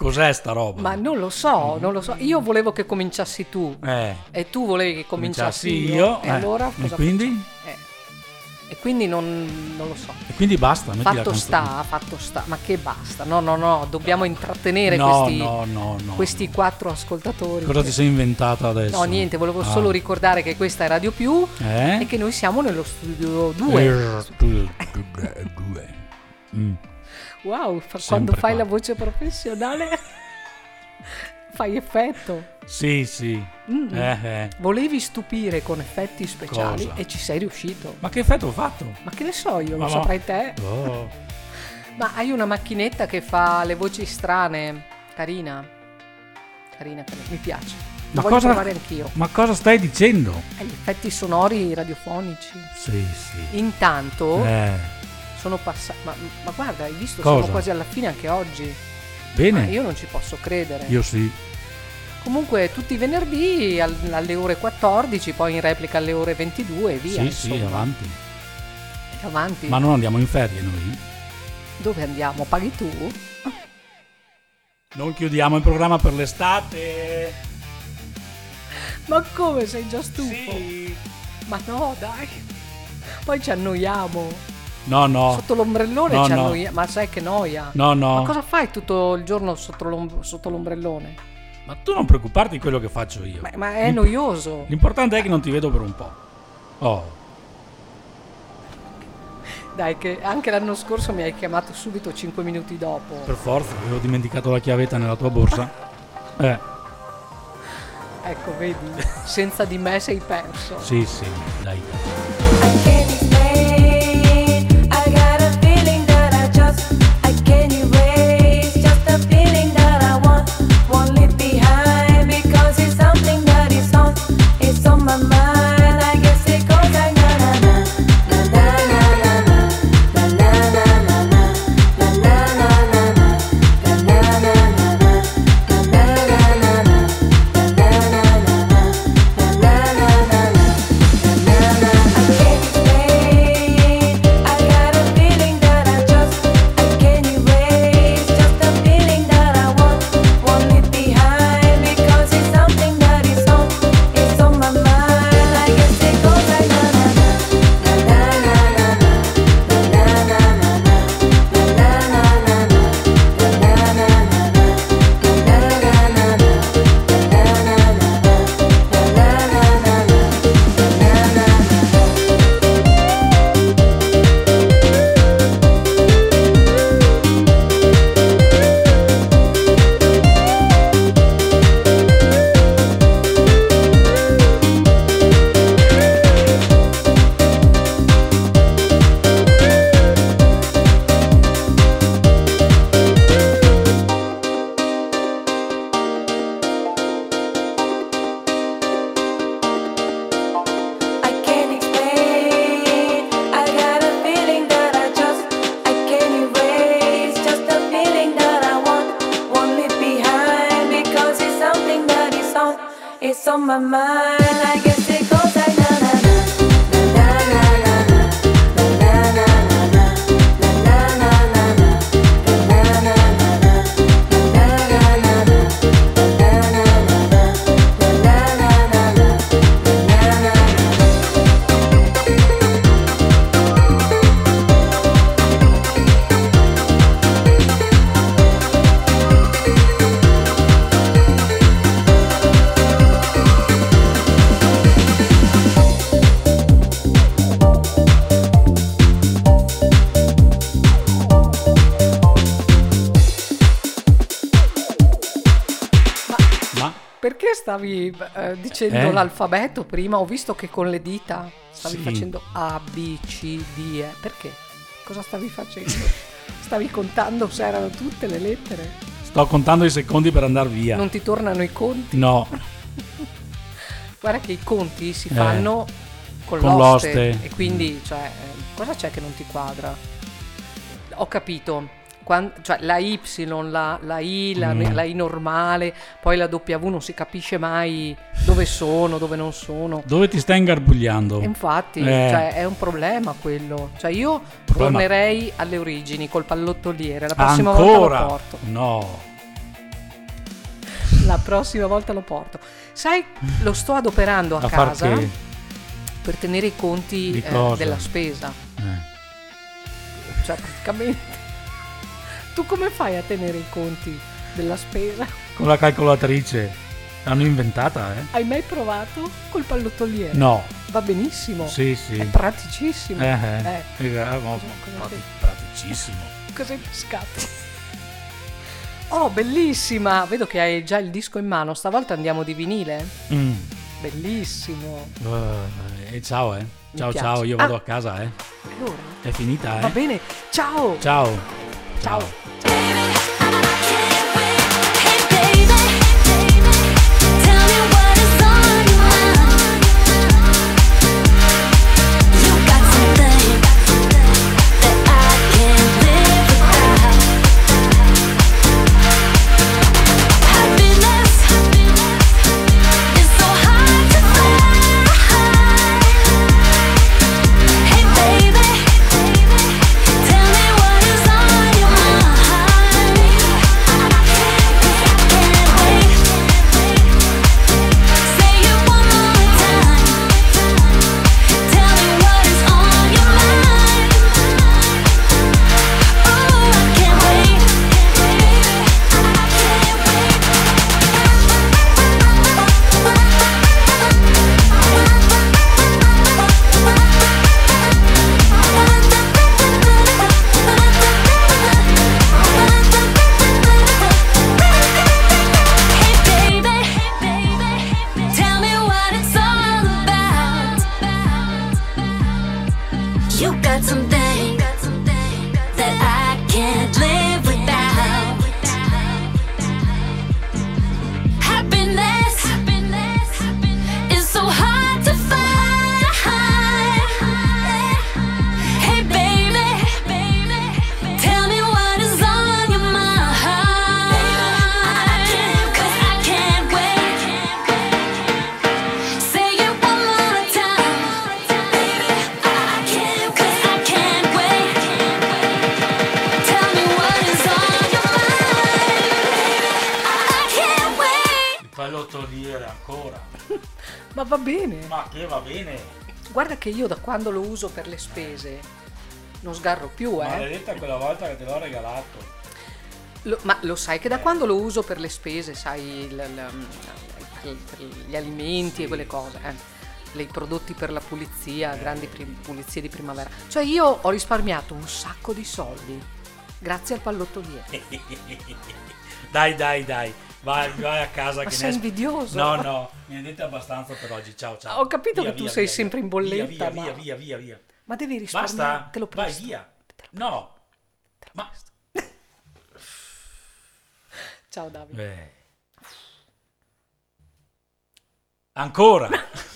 Cos'è sta roba? Ma non lo so. Io volevo che cominciassi tu e tu volevi che cominciassi io. E allora e cosa quindi? E quindi non lo so. E quindi basta, metti la canzone. Fatto sta. Ma che basta? No, dobbiamo intrattenere questi 4 ascoltatori. Cosa ti sei inventata adesso? No, niente, volevo solo ricordare che questa è Radio Più e che noi siamo nello studio 2. Wow, quando fai la voce professionale fai effetto. Sì. Volevi stupire con effetti speciali. Cosa? E ci sei riuscito. Ma che effetto ho fatto? Ma che ne so io, lo saprai te. Ma hai una macchinetta che fa le voci strane. Carina, mi piace. Lo voglio provare anch'io. Ma cosa stai dicendo? Gli effetti sonori radiofonici. Sì. Intanto sono passati. Ma guarda, hai visto? Cosa? Siamo quasi alla fine anche oggi. Bene. Ma io non ci posso credere. Io sì. Comunque tutti i venerdì alle ore 14, poi in replica alle ore 22 e via. Sì, avanti. Avanti. Ma non andiamo in ferie noi? Dove andiamo? Paghi tu? Non chiudiamo il programma per l'estate. Ma come, sei già stufo? Sì. Ma no, dai. Poi ci annoiamo. No. Sotto l'ombrellone No, ci no. annoiamo. Ma sai che noia. No. Ma cosa fai tutto il giorno sotto l'ombrellone? Ma tu non preoccuparti di quello che faccio io. Ma è noioso. L'importante è che non ti vedo per un po'. Dai, che anche l'anno scorso mi hai chiamato subito 5 minuti dopo. Per forza, avevo dimenticato la chiavetta nella tua borsa. Ecco, vedi, senza di me sei perso. Sì, dai. Stavi dicendo l'alfabeto prima, ho visto che con le dita stavi facendo A, B, C, D, E. Perché? Cosa stavi facendo? Stavi contando se erano tutte le lettere? Sto contando i secondi per andare via. Non ti tornano i conti? No. Guarda che i conti si fanno con l'oste. E quindi, cioè, cosa c'è che non ti quadra? Ho capito. Cioè la Y, la I, la I normale, poi la W non si capisce mai dove sono, dove non sono. Dove ti stai ingarbugliando? Infatti, cioè, è un problema quello. Cioè io tornerei alle origini col pallottoliere. La prossima volta lo porto. No. La prossima volta lo porto. Sai, lo sto adoperando a far casa che? per tenere i conti Di cosa? della spesa. Cioè, praticamente. Tu come fai a tenere i conti della spesa? Con la calcolatrice. L'hanno inventata, eh? Hai mai provato col pallottoliere? No. Va benissimo. Sì. È praticissimo. Praticissimo. Cosa hai pescato? Oh, bellissima! Vedo che hai già il disco in mano. Stavolta andiamo di vinile. Bellissimo. Ciao, Mi Ciao, piace. ciao, io vado a casa, Allora, È finita, va bene. Ciao. Ciao. Ciao. You got something that I can't live without. Happiness is so hard to find. Hey baby, tell me what is on your mind. 'Cause I can't wait. Say it one more time. I can't, 'cause I can't wait. Tell me what is on your mind. I can't wait. Il pallottoliere ancora. Ma va bene. Ma che va bene. Guarda che io da quando lo uso per le spese non sgaro più, Maledetta quella volta che te l'ho regalato. Ma lo sai che da quando lo uso per le spese, sai, per gli alimenti e quelle cose, i prodotti per la pulizia, grandi pulizie di primavera. Cioè io ho risparmiato un sacco di soldi grazie al pallottoliere. Dai. Vai a casa. Ma che sei ne invidioso? No, mi hai detto abbastanza per oggi. Ciao. Ho capito che tu sei via. sempre in bolletta, ma- Via. Ma devi risparmiare, Basta? te lo Vai presto. via. Te lo No. presto. Ma Ciao Davide. ancora.